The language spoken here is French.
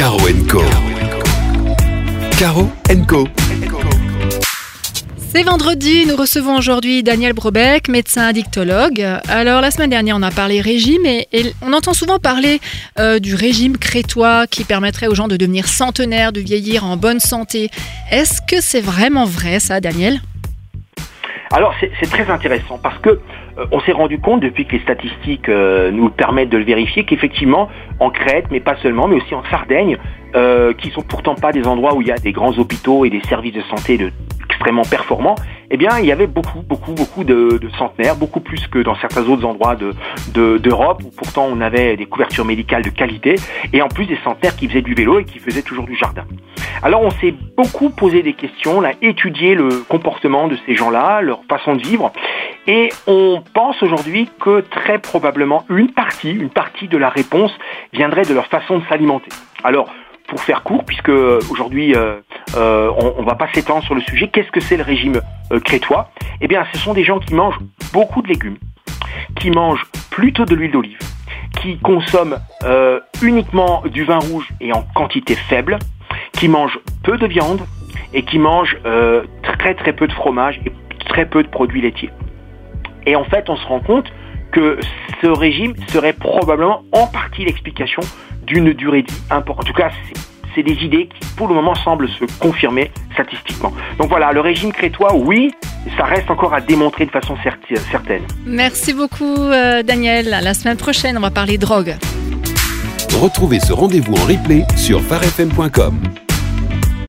Caro & Co. Caro & Co. C'est vendredi, nous recevons aujourd'hui Daniel Brobec, médecin addictologue. Alors la semaine dernière on a parlé régime et on entend souvent parler du régime crétois qui permettrait aux gens de devenir centenaires, de vieillir en bonne santé. Est-ce que c'est vraiment vrai ça, Daniel ? Alors c'est très intéressant parce que on s'est rendu compte depuis que les statistiques nous permettent de le vérifier qu'effectivement en Crète, mais pas seulement, mais aussi en Sardaigne, qui sont pourtant pas des endroits où il y a des grands hôpitaux et des services de santé extrêmement performants, eh bien il y avait beaucoup de centenaires, beaucoup plus que dans certains autres endroits d'Europe où pourtant on avait des couvertures médicales de qualité et en plus des centenaires qui faisaient du vélo et qui faisaient toujours du jardin. Alors on s'est beaucoup posé des questions, on a étudié le comportement de ces gens-là, leur façon de vivre et on pense aujourd'hui que très probablement une partie de la réponse viendrait de leur façon de s'alimenter. Alors pour faire court, puisque aujourd'hui on va pas s'étendre sur le sujet, qu'est-ce que c'est le régime crétois ? Eh bien, ce sont des gens qui mangent beaucoup de légumes, qui mangent plutôt de l'huile d'olive, qui consomment uniquement du vin rouge et en quantité faible, qui mangent peu de viande et qui mangent très peu de fromage et très peu de produits laitiers. Et en fait, on se rend compte que ce régime serait probablement en partie l'explication d'une durée de vie importante. En tout cas, c'est des idées qui, pour le moment, semblent se confirmer statistiquement. Donc voilà, le régime crétois, oui, ça reste encore à démontrer de façon certaine. Merci beaucoup, Daniel. La semaine prochaine, on va parler drogue. Retrouvez ce rendez-vous en replay sur farfm.com.